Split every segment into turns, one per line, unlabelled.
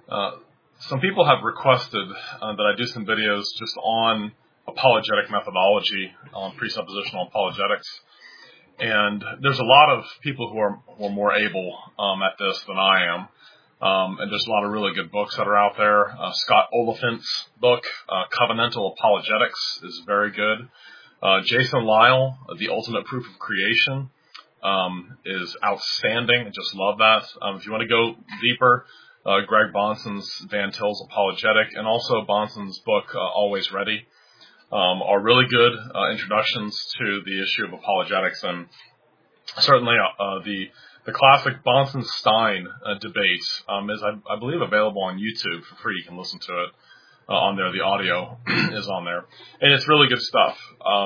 Uh, some people have requested that I do some videos just on apologetic methodology, on presuppositional apologetics. And there's a lot of people who are more able at this than I am. And there's a lot of really good books that are out there. Scott Oliphant's book, Covenantal Apologetics, is very good. Jason Lisle, The Ultimate Proof of Creation, is outstanding. I just love that. If you want to go deeper, Greg Bahnsen's Van Til's Apologetic, and also Bahnsen's book, Always Ready, are really good introductions to the issue of apologetics. And certainly the classic Bahnsen-Stein debate is, I believe, available on YouTube for free. You can listen to it on there. The audio is on there. And it's really good stuff.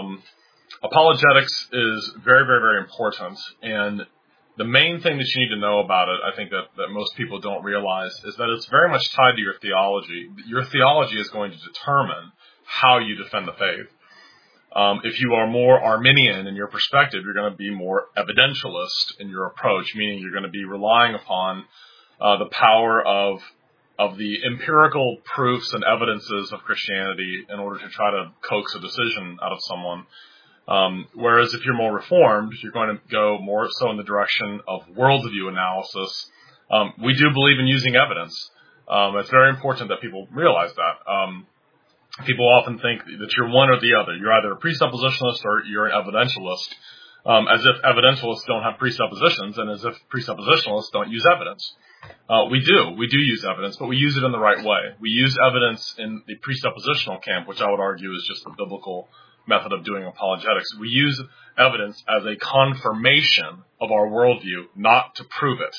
Apologetics is very, very, very important. And the main thing that you need to know about it, I think that most people don't realize, is that it's very much tied to your theology. Your theology is going to determine how you defend the faith. If you are more Arminian in your perspective, you're going to be more evidentialist in your approach, meaning you're going to be relying upon the power of the empirical proofs and evidences of Christianity in order to try to coax a decision out of someone. Whereas if you're more Reformed, you're going to go more so in the direction of worldview analysis. We do believe in using evidence. It's very important that people realize that. People often think that you're one or the other. You're either a presuppositionalist or you're an evidentialist, as if evidentialists don't have presuppositions and as if presuppositionalists don't use evidence. We do use evidence, but we use it in the right way. We use evidence in the presuppositional camp, which I would argue is just the biblical method of doing apologetics. We use evidence as a confirmation of our worldview, not to prove it.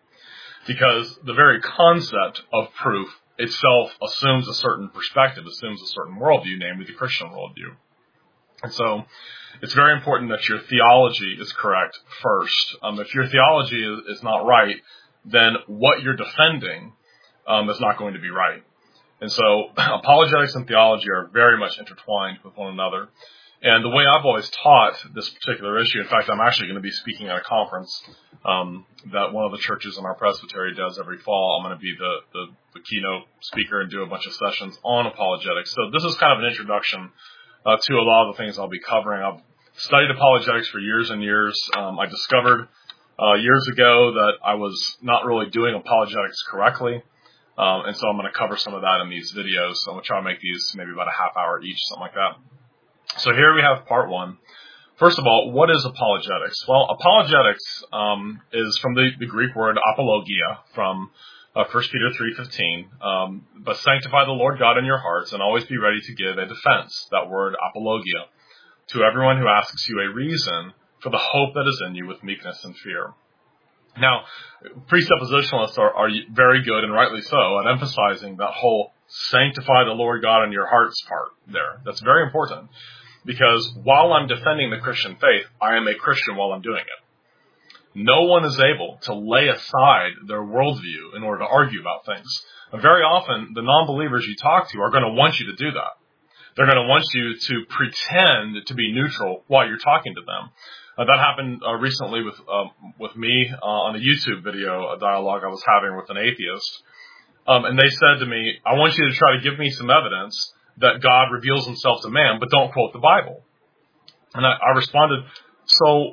Because the very concept of proof itself assumes a certain perspective, assumes a certain worldview, namely the Christian worldview. And so it's very important that your theology is correct first. If your theology is not right, then what you're defending is not going to be right. And so apologetics and theology are very much intertwined with one another. And the way I've always taught this particular issue, in fact, I'm actually going to be speaking at a conference that one of the churches in our presbytery does every fall. I'm going to be the keynote speaker and do a bunch of sessions on apologetics. So this is kind of an introduction to a lot of the things I'll be covering. I've studied apologetics for years and years. I discovered years ago that I was not really doing apologetics correctly. And so I'm going to cover some of that in these videos. So I'm going to try to make these maybe about a half hour each, something like that. So here we have part one. First of all, what is apologetics? Well, apologetics is from the Greek word apologia, from 1 Peter 3:15. But sanctify the Lord God in your hearts and always be ready to give a defense, that word apologia, to everyone who asks you a reason for the hope that is in you with meekness and fear. Now, presuppositionalists are very good, and rightly so, at emphasizing that whole sanctify the Lord God in your hearts part there. That's very important, because while I'm defending the Christian faith, I am a Christian while I'm doing it. No one is able to lay aside their worldview in order to argue about things. And very often, the non-believers you talk to are going to want you to do that. They're going to want you to pretend to be neutral while you're talking to them. That happened recently with me on a YouTube video, a dialogue I was having with an atheist. And they said to me, I want you to try to give me some evidence that God reveals himself to man, but don't quote the Bible. And I responded, so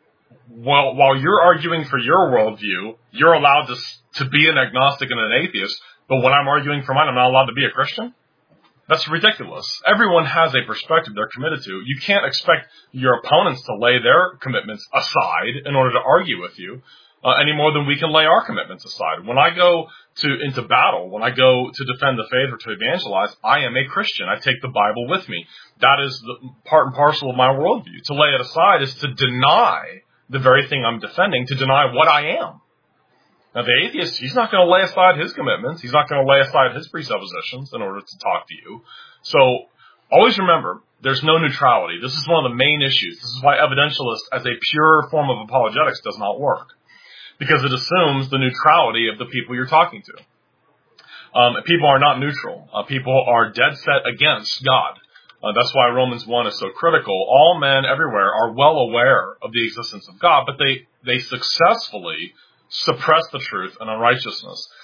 while you're arguing for your worldview, you're allowed to be an agnostic and an atheist, but when I'm arguing for mine, I'm not allowed to be a Christian? That's ridiculous. Everyone has a perspective they're committed to. You can't expect your opponents to lay their commitments aside in order to argue with you any more than we can lay our commitments aside. When I go into battle, when I go to defend the faith or to evangelize, I am a Christian. I take the Bible with me. That is the part and parcel of my worldview. To lay it aside is to deny the very thing I'm defending, to deny what I am. Now, the atheist, he's not going to lay aside his commitments. He's not going to lay aside his presuppositions in order to talk to you. So always remember, there's no neutrality. This is one of the main issues. This is why evidentialist as a pure form of apologetics does not work, because it assumes the neutrality of the people you're talking to. People are not neutral. People are dead set against God. That's why Romans 1 is so critical. All men everywhere are well aware of the existence of God, but they successfully suppress the truth and unrighteousness.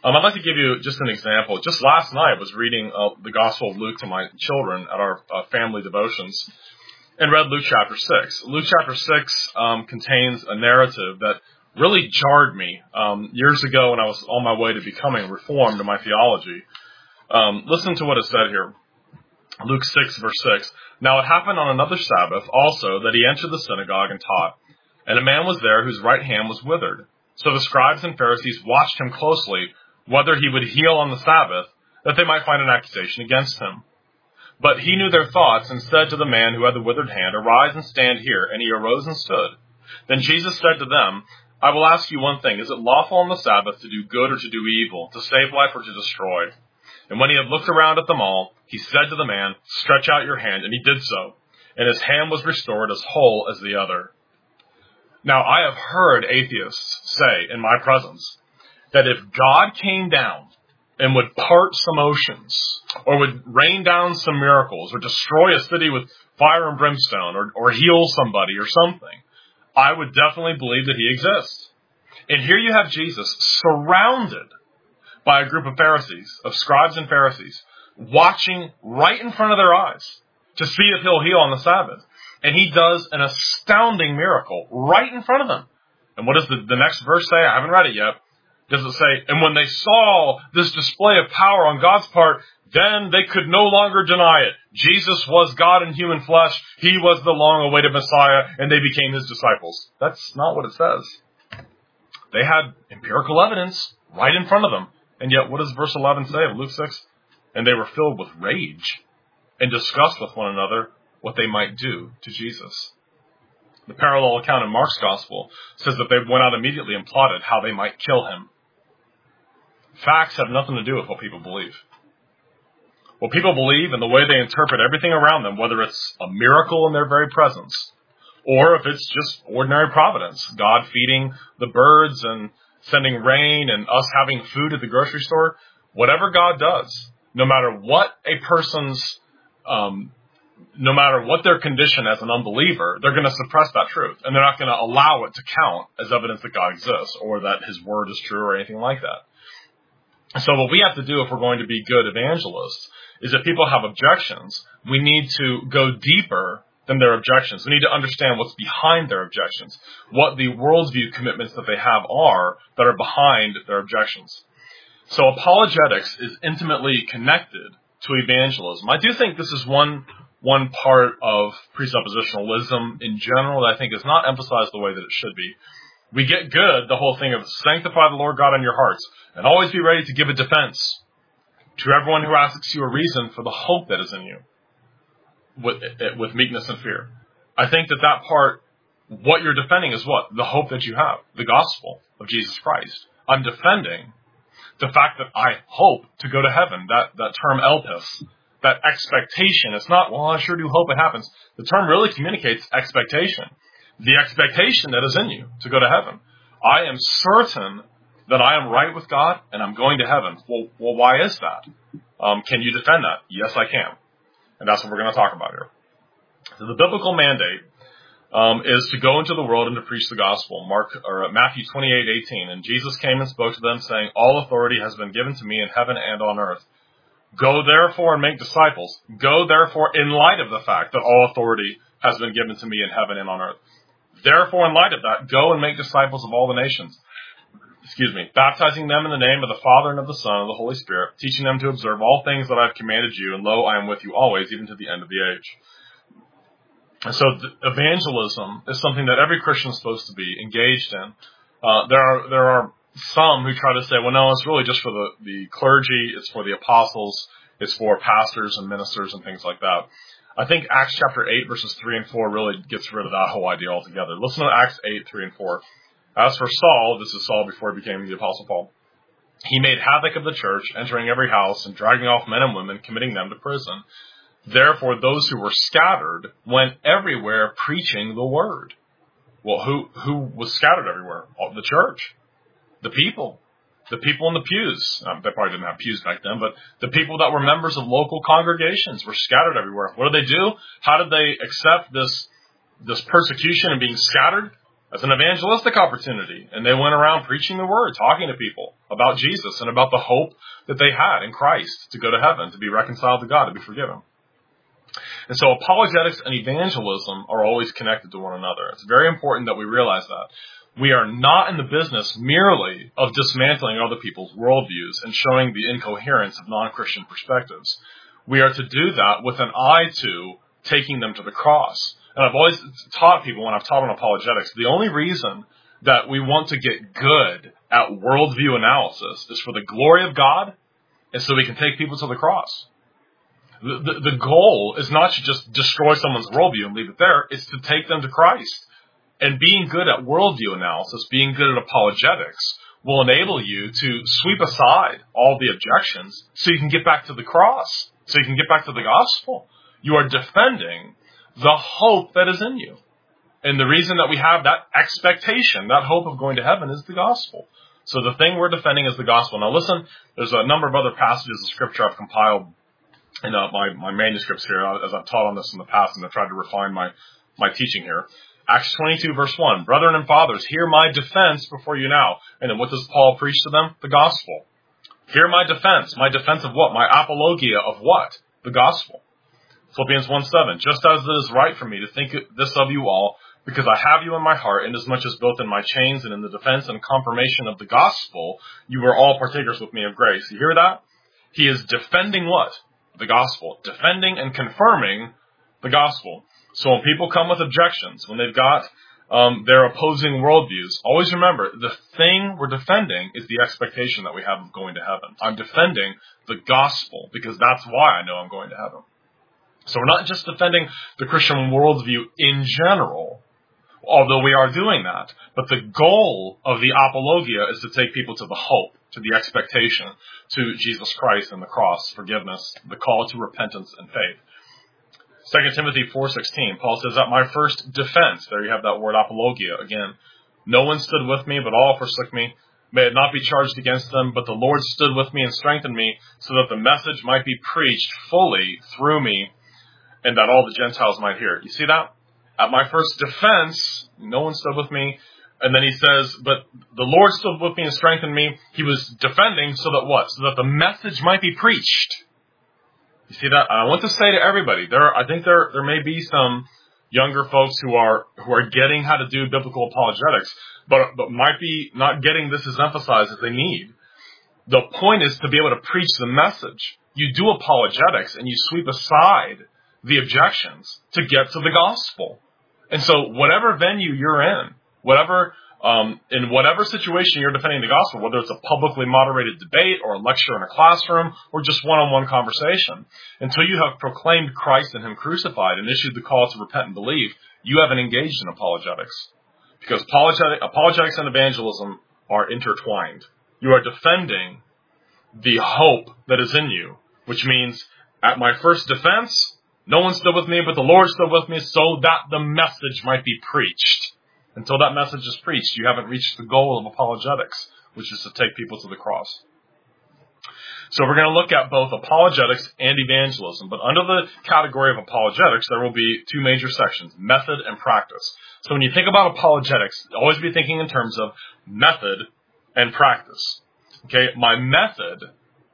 I'd like to give you just an example. Just last night, I was reading the Gospel of Luke to my children at our family devotions and read Luke chapter 6. Luke chapter 6 contains a narrative that really jarred me years ago when I was on my way to becoming reformed in my theology. Listen to what is said here. Luke 6, verse 6. Now it happened on another Sabbath also that he entered the synagogue and taught, and a man was there whose right hand was withered. So the scribes and Pharisees watched him closely, whether he would heal on the Sabbath, that they might find an accusation against him. But he knew their thoughts and said to the man who had the withered hand, Arise and stand here. And he arose and stood. Then Jesus said to them, I will ask you one thing. Is it lawful on the Sabbath to do good or to do evil, to save life or to destroy? And when he had looked around at them all, he said to the man, Stretch out your hand. And he did so. And his hand was restored as whole as the other. Now, I have heard atheists say in my presence that if God came down and would part some oceans, or would rain down some miracles, or destroy a city with fire and brimstone, or heal somebody or something, I would definitely believe that he exists. And here you have Jesus surrounded by a group of Pharisees, of scribes and Pharisees, watching right in front of their eyes to see if he'll heal on the Sabbath. And he does an astounding miracle right in front of them. And what does the next verse say? I haven't read it yet. Does it say, and when they saw this display of power on God's part, then they could no longer deny it. Jesus was God in human flesh. He was the long-awaited Messiah, and they became his disciples. That's not what it says. They had empirical evidence right in front of them. And yet, what does verse 11 say of Luke 6? And they were filled with rage and discussed with one another what they might do to Jesus. The parallel account in Mark's Gospel says that they went out immediately and plotted how they might kill him. Facts have nothing to do with what people believe. What people believe and the way they interpret everything around them, whether it's a miracle in their very presence, or if it's just ordinary providence, God feeding the birds and sending rain and us having food at the grocery store, whatever God does, no matter what a person's, no matter what their condition as an unbeliever, they're going to suppress that truth. And they're not going to allow it to count as evidence that God exists or that his word is true or anything like that. So what we have to do if we're going to be good evangelists is if people have objections, we need to go deeper than their objections. We need to understand what's behind their objections, what the worldview commitments that they have are that are behind their objections. So apologetics is intimately connected to evangelism. I do think this is one part of presuppositionalism in general that I think is not emphasized the way that it should be. We get good, the whole thing of sanctify the Lord God in your hearts, and always be ready to give a defense to everyone who asks you a reason for the hope that is in you, with meekness and fear. I think that part, what you're defending is what? The hope that you have, the gospel of Jesus Christ. I'm defending the fact that I hope to go to heaven, that term elpis, that expectation. It's not, well, I sure do hope it happens. The term really communicates expectation. The expectation that is in you to go to heaven. I am certain that I am right with God and I'm going to heaven. Well, why is that? Can you defend that? Yes, I can. And that's what we're going to talk about here. So the biblical mandate is to go into the world and to preach the gospel. Matthew 28:18. And Jesus came and spoke to them, saying, All authority has been given to me in heaven and on earth. Go therefore and make disciples. Go therefore in light of the fact that all authority has been given to me in heaven and on earth. Therefore, in light of that, go and make disciples of all the nations. Baptizing them in the name of the Father and of the Son and of the Holy Spirit, teaching them to observe all things that I have commanded you, and lo, I am with you always, even to the end of the age. And so evangelism is something that every Christian is supposed to be engaged in. There are some who try to say, well, no, it's really just for the clergy, it's for the apostles, it's for pastors and ministers and things like that. I think Acts chapter 8, verses 3 and 4 really gets rid of that whole idea altogether. Listen to Acts 8, 3 and 4. As for Saul, this is Saul before he became the Apostle Paul, he made havoc of the church, entering every house and dragging off men and women, committing them to prison. Therefore, those who were scattered went everywhere preaching the word. Well, who was scattered everywhere? The church. The people in the pews. They probably didn't have pews back then, but the people that were members of local congregations were scattered everywhere. What did they do? How did they accept this persecution and being scattered? as an evangelistic opportunity. And they went around preaching the word, talking to people about Jesus and about the hope that they had in Christ to go to heaven, to be reconciled to God, to be forgiven. And so apologetics and evangelism are always connected to one another. It's very important that we realize that. We are not in the business merely of dismantling other people's worldviews and showing the incoherence of non-Christian perspectives. We are to do that with an eye to taking them to the cross. And I've always taught people when I've taught on apologetics, the only reason that we want to get good at worldview analysis is for the glory of God and so we can take people to the cross. The goal is not to just destroy someone's worldview and leave it there. It's to take them to Christ. And being good at worldview analysis, being good at apologetics, will enable you to sweep aside all the objections so you can get back to the cross, so you can get back to the gospel. You are defending the hope that is in you. And the reason that we have that expectation, that hope of going to heaven, is the gospel. So the thing we're defending is the gospel. Now listen, there's a number of other passages of Scripture I've compiled in my manuscripts here, as I've taught on this in the past, and I've tried to refine my teaching here. Acts 22, verse 1, "Brethren and fathers, hear my defense before you now." And then what does Paul preach to them? The gospel. Hear my defense. My defense of what? My apologia of what? The gospel. Philippians 1:7, "Just as it is right for me to think this of you all, because I have you in my heart, inasmuch as both in my chains and in the defense and confirmation of the gospel, you are all partakers with me of grace." You hear that? He is defending what? The gospel. Defending and confirming the gospel. So when people come with objections, when they've got their opposing worldviews, always remember, the thing we're defending is the expectation that we have of going to heaven. I'm defending the gospel because that's why I know I'm going to heaven. So we're not just defending the Christian worldview in general, although we are doing that. But the goal of the apologia is to take people to the hope, to the expectation, to Jesus Christ and the cross, forgiveness, the call to repentance and faith. 2 Timothy 4:16, Paul says, "At my first defense," there you have that word apologia again, "no one stood with me, but all forsook me. May it not be charged against them, but the Lord stood with me and strengthened me, so that the message might be preached fully through me, and that all the Gentiles might hear." You see that? At my first defense, no one stood with me. And then he says, but the Lord stood with me and strengthened me. He was defending so that what? So that the message might be preached. You see that? I want to say to everybody, I think there may be some younger folks who are getting how to do biblical apologetics, but might be not getting this as emphasized as they need. The point is to be able to preach the message. You do apologetics and you sweep aside the objections to get to the gospel. And so whatever venue you're in whatever situation you're defending the gospel, whether it's a publicly moderated debate or a lecture in a classroom or just one-on-one conversation, until you have proclaimed Christ and Him crucified and issued the call to repent and believe, you haven't engaged in apologetics. Because apologetics and evangelism are intertwined. You are defending the hope that is in you, which means at my first defense, no one stood with me, but the Lord stood with me so that the message might be preached. Until that message is preached, you haven't reached the goal of apologetics, which is to take people to the cross. So we're going to look at both apologetics and evangelism. But under the category of apologetics, there will be two major sections, method and practice. So when you think about apologetics, always be thinking in terms of method and practice. Okay, my method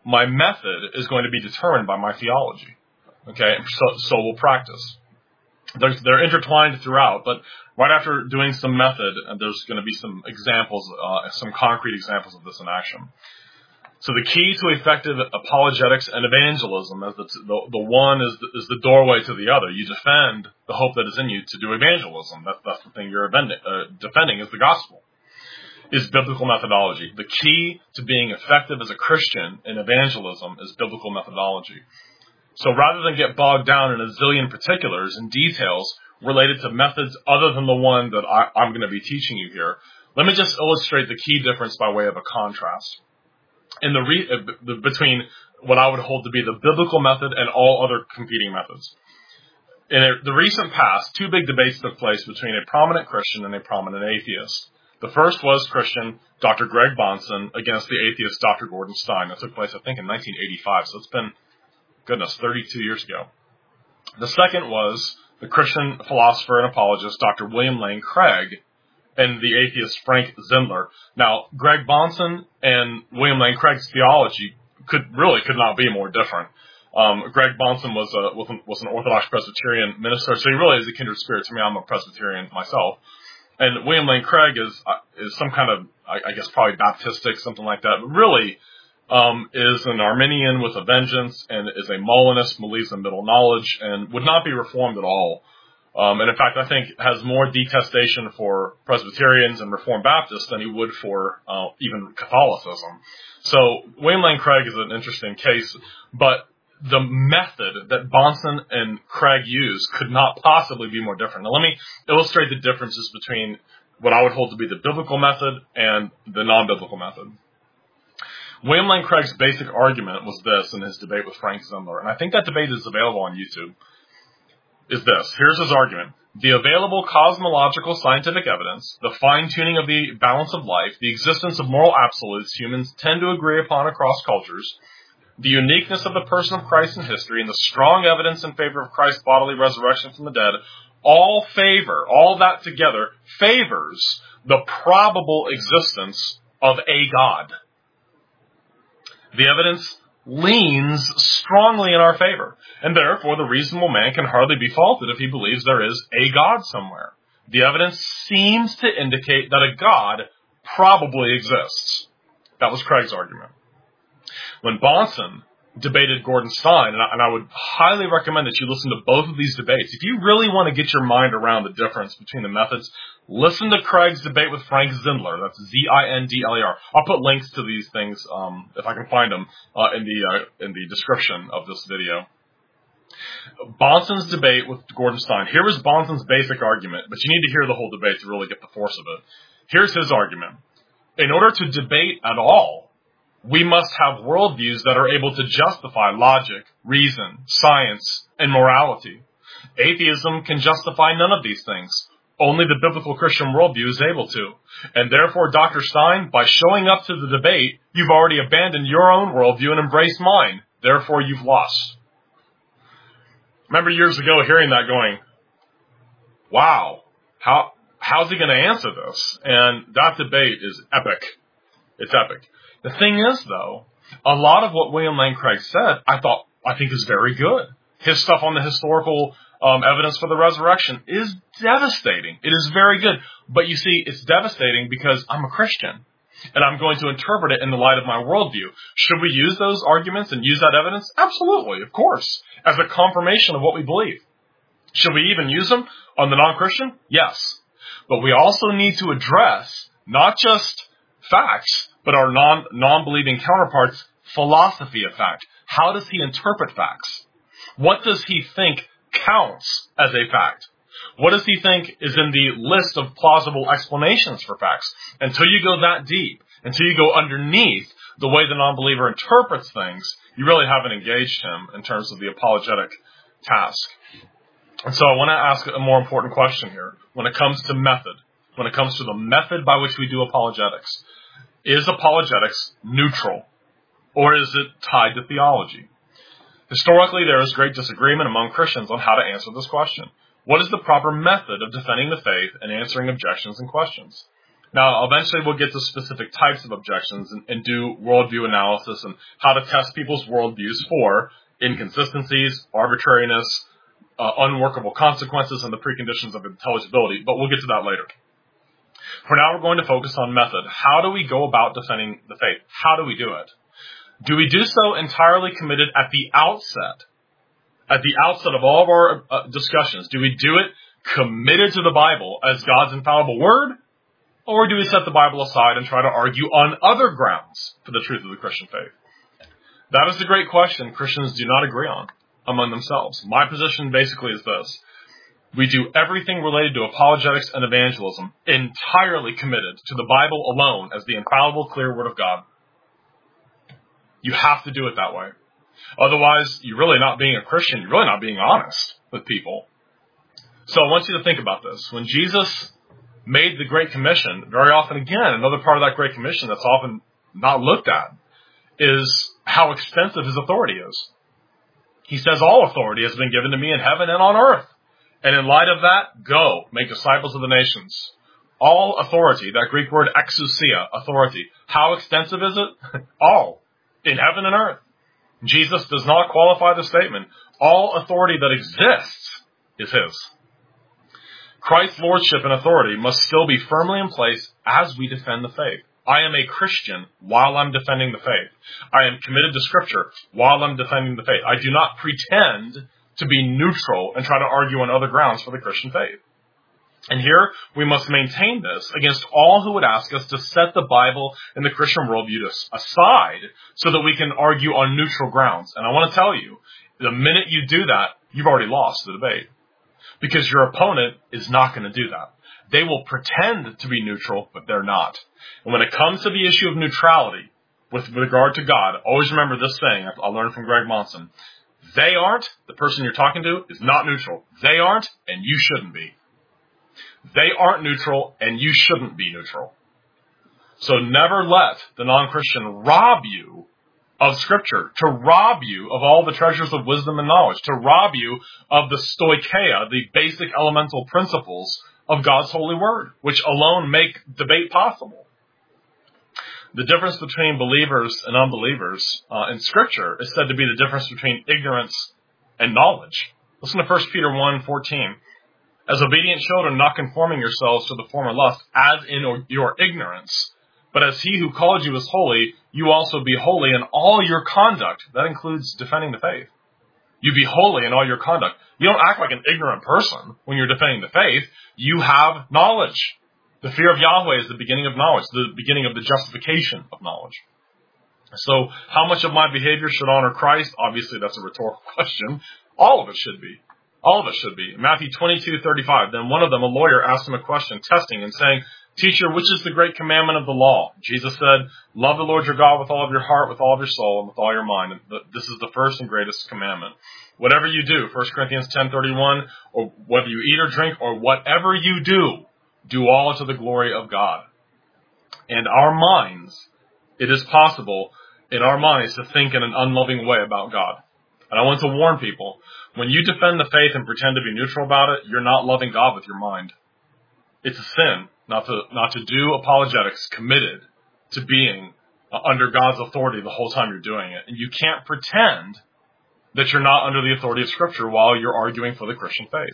is going to be determined by my theology. Okay, so we'll practice. They're intertwined throughout, but right after doing some method, there's going to be some examples, some concrete examples of this in action. So the key to effective apologetics and evangelism, as the one is the doorway to the other. You defend the hope that is in you to do evangelism. That's the thing you're defending is the gospel, is biblical methodology. The key to being effective as a Christian in evangelism is biblical methodology. So rather than get bogged down in a zillion particulars and details related to methods other than the one that I'm going to be teaching you here, let me just illustrate the key difference by way of a contrast in between what I would hold to be the biblical method and all other competing methods. In the recent past, two big debates took place between a prominent Christian and a prominent atheist. The first was Christian Dr. Greg Bahnsen against the atheist Dr. Gordon Stein. That took place, I think, in 1985, so it's been 32 years ago. The second was the Christian philosopher and apologist, Dr. William Lane Craig, and the atheist Frank Zindler. Now, Greg Bahnsen and William Lane Craig's theology could not be more different. Greg Bahnsen was an Orthodox Presbyterian minister, so he really is a kindred spirit to me. I'm a Presbyterian myself. And William Lane Craig is some kind of, I guess, probably Baptistic, something like that. But really, is an Arminian with a vengeance and is a Molinist, believes in middle knowledge, and would not be reformed at all. And in fact, I think has more detestation for Presbyterians and Reformed Baptists than he would for even Catholicism. So William Lane Craig is an interesting case, but the method that Bahnsen and Craig used could not possibly be more different. Now let me illustrate the differences between what I would hold to be the biblical method and the non-biblical method. William Lane Craig's basic argument was this in his debate with Frank Zindler, and I think that debate is available on YouTube, is this. Here's his argument. The available cosmological scientific evidence, the fine-tuning of the balance of life, the existence of moral absolutes humans tend to agree upon across cultures, the uniqueness of the person of Christ in history, and the strong evidence in favor of Christ's bodily resurrection from the dead, all that together favors the probable existence of a God. The evidence leans strongly in our favor, and therefore the reasonable man can hardly be faulted if he believes there is a God somewhere. The evidence seems to indicate that a God probably exists. That was Craig's argument. When Bahnsen debated Gordon Stein, and I would highly recommend that you listen to both of these debates. If you really want to get your mind around the difference between the methods, listen to Craig's debate with Frank Zindler. That's Zindler. I'll put links to these things, if I can find them, in the description of this video. Bahnsen's debate with Gordon Stein. Here is Bahnsen's basic argument, but you need to hear the whole debate to really get the force of it. Here's his argument. In order to debate at all, we must have worldviews that are able to justify logic, reason, science, and morality. Atheism can justify none of these things. Only the biblical Christian worldview is able to. And therefore, Dr. Stein, by showing up to the debate, you've already abandoned your own worldview and embraced mine. Therefore, you've lost. Remember years ago hearing that going, wow, how's he going to answer this? And that debate is epic. It's epic. The thing is, though, a lot of what William Lane Craig said, I think is very good. His stuff on the historical evidence for the resurrection is devastating. It is very good. But you see, it's devastating because I'm a Christian, and I'm going to interpret it in the light of my worldview. Should we use those arguments and use that evidence? Absolutely, of course, as a confirmation of what we believe. Should we even use them on the non-Christian? Yes. But we also need to address not just facts, but our non-believing counterparts' philosophy of fact. How does he interpret facts? What does he think counts as a fact? What does he think is in the list of plausible explanations for facts? Until you go that deep, until you go underneath the way the non-believer interprets things, you really haven't engaged him in terms of the apologetic task. And so I want to ask a more important question here. When it comes to method, when it comes to the method by which we do apologetics, is apologetics neutral, or is it tied to theology? Historically, there is great disagreement among Christians on how to answer this question. What is the proper method of defending the faith and answering objections and questions? Now, eventually we'll get to specific types of objections and do worldview analysis and how to test people's worldviews for inconsistencies, arbitrariness, unworkable consequences, and the preconditions of intelligibility. But we'll get to that later. For now, we're going to focus on method. How do we go about defending the faith? How do we do it? Do we do so entirely committed at the outset? At the outset of all of our discussions, do we do it committed to the Bible as God's infallible word? Or do we set the Bible aside and try to argue on other grounds for the truth of the Christian faith? That is the great question Christians do not agree on among themselves. My position basically is this. We do everything related to apologetics and evangelism entirely committed to the Bible alone as the infallible, clear Word of God. You have to do it that way. Otherwise, you're really not being a Christian. You're really not being honest with people. So I want you to think about this. When Jesus made the Great Commission, very often again, another part of that Great Commission that's often not looked at is how extensive his authority is. He says, all authority has been given to me in heaven and on earth. And in light of that, go, make disciples of the nations. All authority, that Greek word exousia, authority. How extensive is it? All. In heaven and earth. Jesus does not qualify the statement. All authority that exists is his. Christ's lordship and authority must still be firmly in place as we defend the faith. I am a Christian while I'm defending the faith. I am committed to Scripture while I'm defending the faith. I do not pretend to be neutral and try to argue on other grounds for the Christian faith. And here, we must maintain this against all who would ask us to set the Bible and the Christian worldview aside so that we can argue on neutral grounds. And I want to tell you, the minute you do that, you've already lost the debate. Because your opponent is not going to do that. They will pretend to be neutral, but they're not. And when it comes to the issue of neutrality with regard to God, always remember this saying I learned from Greg Monson. They aren't, the person you're talking to is not neutral. They aren't, and you shouldn't be. They aren't neutral, and you shouldn't be neutral. So never let the non-Christian rob you of Scripture, to rob you of all the treasures of wisdom and knowledge, to rob you of the stoicheia, the basic elemental principles of God's holy word, which alone make debate possible. The difference between believers and unbelievers in Scripture is said to be the difference between ignorance and knowledge. Listen to 1 Peter 1:14. As obedient children, not conforming yourselves to the former lust, as in your ignorance, but as he who called you is holy, you also be holy in all your conduct. That includes defending the faith. You be holy in all your conduct. You don't act like an ignorant person when you're defending the faith. You have knowledge. The fear of Yahweh is the beginning of knowledge, the beginning of the justification of knowledge. So how much of my behavior should honor Christ? Obviously, that's a rhetorical question. All of it should be. All of it should be. Matthew 22:35. Then one of them, a lawyer, asked him a question, testing and saying, Teacher, which is the great commandment of the law? Jesus said, love the Lord your God with all of your heart, with all of your soul, and with all your mind. And this is the first and greatest commandment. Whatever you do, 1 Corinthians 10:31, or whether you eat or drink, or whatever you do all to the glory of God. And our minds, it is possible in our minds to think in an unloving way about God. And I want to warn people, when you defend the faith and pretend to be neutral about it, you're not loving God with your mind. It's a sin not to do apologetics committed to being under God's authority the whole time you're doing it. And you can't pretend that you're not under the authority of Scripture while you're arguing for the Christian faith.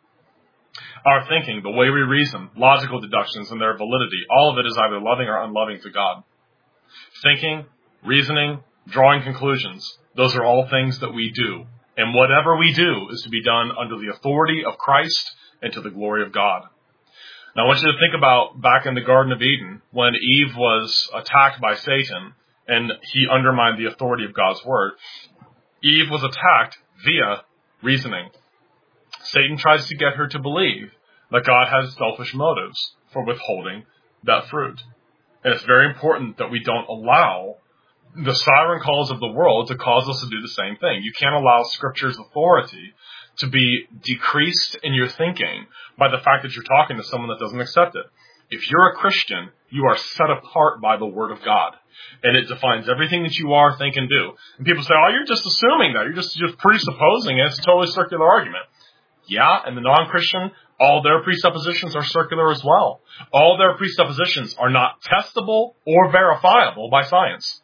Our thinking, the way we reason, logical deductions and their validity, all of it is either loving or unloving to God. Thinking, reasoning, drawing conclusions, those are all things that we do. And whatever we do is to be done under the authority of Christ and to the glory of God. Now I want you to think about back in the Garden of Eden when Eve was attacked by Satan and he undermined the authority of God's word. Eve was attacked via reasoning. Satan tries to get her to believe that God has selfish motives for withholding that fruit. And it's very important that we don't allow the siren calls of the world to cause us to do the same thing. You can't allow Scripture's authority to be decreased in your thinking by the fact that you're talking to someone that doesn't accept it. If you're a Christian, you are set apart by the Word of God. And it defines everything that you are, think, and do. And people say, oh, you're just assuming that. You're just presupposing it. It's a totally circular argument. Yeah, and the non-Christian, all their presuppositions are circular as well. All their presuppositions are not testable or verifiable by science.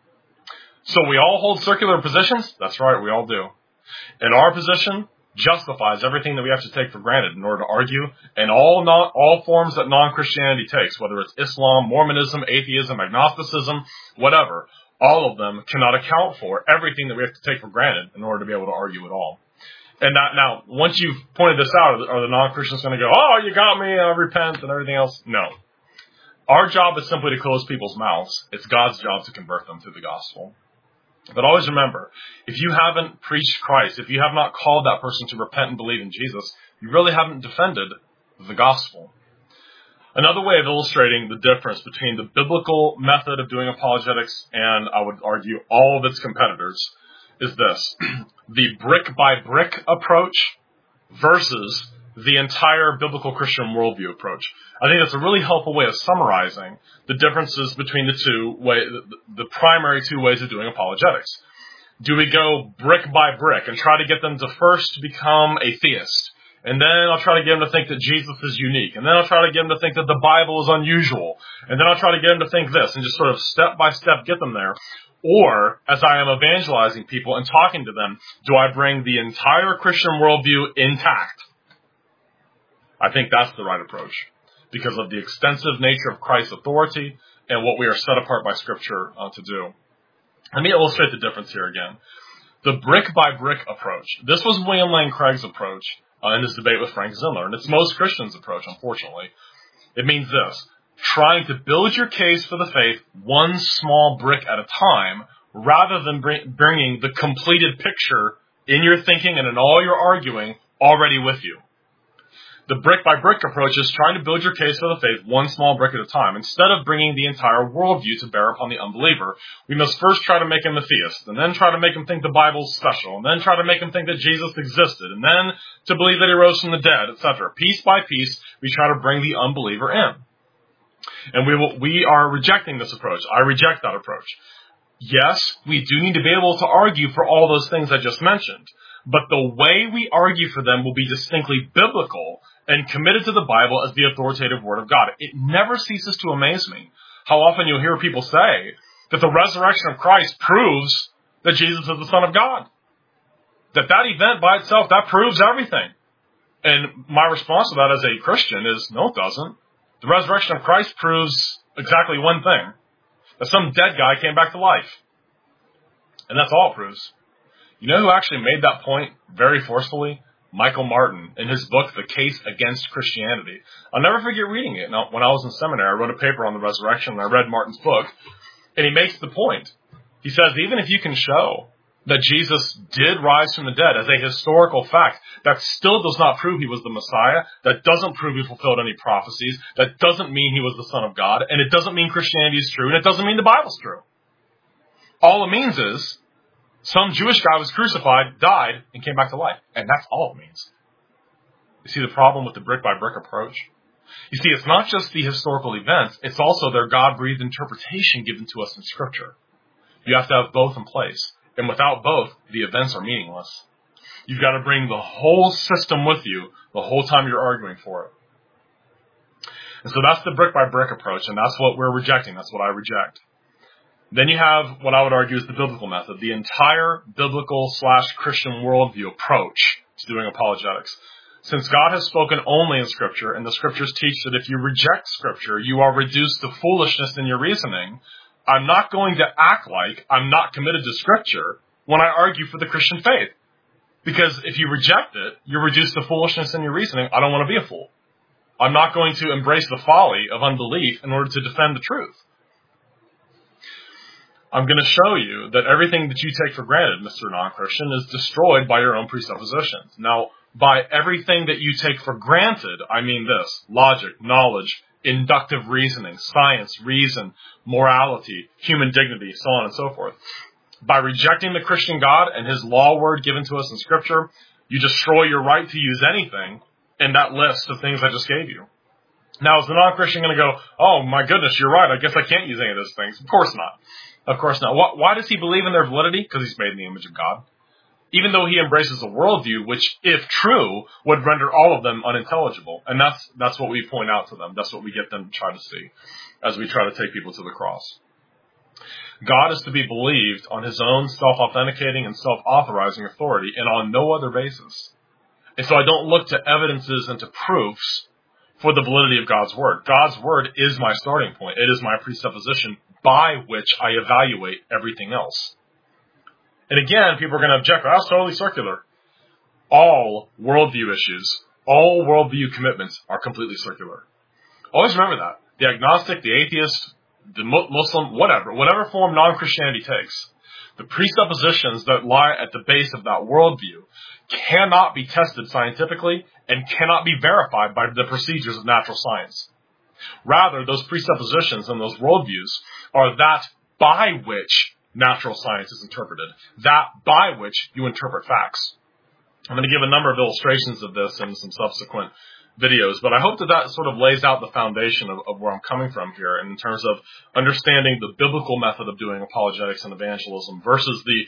So we all hold circular positions? That's right, we all do. And our position justifies everything that we have to take for granted in order to argue, and all forms that non-Christianity takes, whether it's Islam, Mormonism, atheism, agnosticism, whatever, all of them cannot account for everything that we have to take for granted in order to be able to argue at all. And now, once you've pointed this out, are the non-Christians going to go, oh, you got me, repent, and everything else? No. Our job is simply to close people's mouths. It's God's job to convert them to the gospel. But always remember, if you haven't preached Christ, if you have not called that person to repent and believe in Jesus, you really haven't defended the gospel. Another way of illustrating the difference between the biblical method of doing apologetics and, I would argue, all of its competitors is this. The brick-by-brick approach versus the entire biblical Christian worldview approach. I think that's a really helpful way of summarizing the differences between the primary two ways of doing apologetics. Do we go brick by brick and try to get them to first become a theist And then I'll try to get them to think that Jesus is unique. And then I'll try to get them to think that the Bible is unusual. And then I'll try to get them to think this and just sort of step by step get them there. Or, as I am evangelizing people and talking to them, do I bring the entire Christian worldview intact? I think that's the right approach because of the extensive nature of Christ's authority and what we are set apart by Scripture to do. Let me illustrate the difference here again. The brick-by-brick approach. This was William Lane Craig's approach in his debate with Frank Zimler, and it's most Christians' approach, unfortunately. It means this: trying to build your case for the faith one small brick at a time, rather than bringing the completed picture in your thinking and in all your arguing already with you. The brick-by-brick approach is trying to build your case for the faith one small brick at a time. Instead of bringing the entire worldview to bear upon the unbeliever, we must first try to make him a theist, and then try to make him think the Bible's special, and then try to make him think that Jesus existed, and then to believe that he rose from the dead, etc. Piece by piece, we try to bring the unbeliever in. And we are rejecting this approach. I reject that approach. Yes, we do need to be able to argue for all those things I just mentioned, but the way we argue for them will be distinctly biblical and committed to the Bible as the authoritative Word of God. It never ceases to amaze me how often you'll hear people say that the resurrection of Christ proves that Jesus is the Son of God. That event by itself, that proves everything. And my response to that as a Christian is, no, it doesn't. The resurrection of Christ proves exactly one thing: that some dead guy came back to life. And that's all it proves. You know who actually made that point very forcefully? Michael Martin, in his book, The Case Against Christianity. I'll never forget reading it. Now, when I was in seminary, I wrote a paper on the resurrection, and I read Martin's book, and he makes the point. He says, even if you can show that Jesus did rise from the dead as a historical fact, that still does not prove he was the Messiah, that doesn't prove he fulfilled any prophecies, that doesn't mean he was the Son of God, and it doesn't mean Christianity is true, and it doesn't mean the Bible's true. All it means is some Jewish guy was crucified, died, and came back to life. And that's all it means. You see the problem with the brick-by-brick approach? You see, it's not just the historical events, it's also their God-breathed interpretation given to us in Scripture. You have to have both in place. And without both, the events are meaningless. You've got to bring the whole system with you the whole time you're arguing for it. And so that's the brick-by-brick approach, and that's what we're rejecting. That's what I reject. Then you have what I would argue is the biblical method, the entire biblical/Christian worldview approach to doing apologetics. Since God has spoken only in Scripture, and the Scriptures teach that if you reject Scripture, you are reduced to foolishness in your reasoning, I'm not going to act like I'm not committed to Scripture when I argue for the Christian faith. Because if you reject it, you're reduced to foolishness in your reasoning. I don't want to be a fool. I'm not going to embrace the folly of unbelief in order to defend the truth. I'm going to show you that everything that you take for granted, Mr. Non-Christian, is destroyed by your own presuppositions. Now, by everything that you take for granted, I mean this: logic, knowledge, inductive reasoning, science, reason, morality, human dignity, so on and so forth. By rejecting the Christian God and His law word given to us in Scripture, you destroy your right to use anything in that list of things I just gave you. Now, is the non-Christian going to go, oh my goodness, you're right, I guess I can't use any of those things? Of course not. Of course not. Why does he believe in their validity? Because he's made in the image of God. Even though he embraces a worldview which, if true, would render all of them unintelligible. And that's what we point out to them. That's what we get them to try to see as we try to take people to the cross. God is to be believed on His own self-authenticating and self-authorizing authority and on no other basis. And so I don't look to evidences and to proofs for the validity of God's Word. God's Word is my starting point. It is my presupposition by which I evaluate everything else. And again, people are going to object, that's totally circular. All worldview issues, all worldview commitments are completely circular. Always remember that. The agnostic, the atheist, the Muslim, whatever form non-Christianity takes, the presuppositions that lie at the base of that worldview cannot be tested scientifically and cannot be verified by the procedures of natural science. Rather, those presuppositions and those worldviews are that by which natural science is interpreted, that by which you interpret facts. I'm going to give a number of illustrations of this in some subsequent videos, but I hope that sort of lays out the foundation of where I'm coming from here in terms of understanding the biblical method of doing apologetics and evangelism versus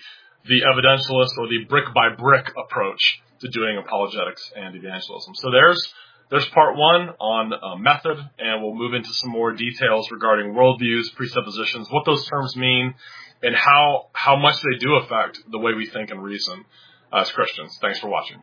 the evidentialist or the brick-by-brick approach to doing apologetics and evangelism. So there's part one on method, and we'll move into some more details regarding worldviews, presuppositions, what those terms mean, and how much they do affect the way we think and reason as Christians. Thanks for watching.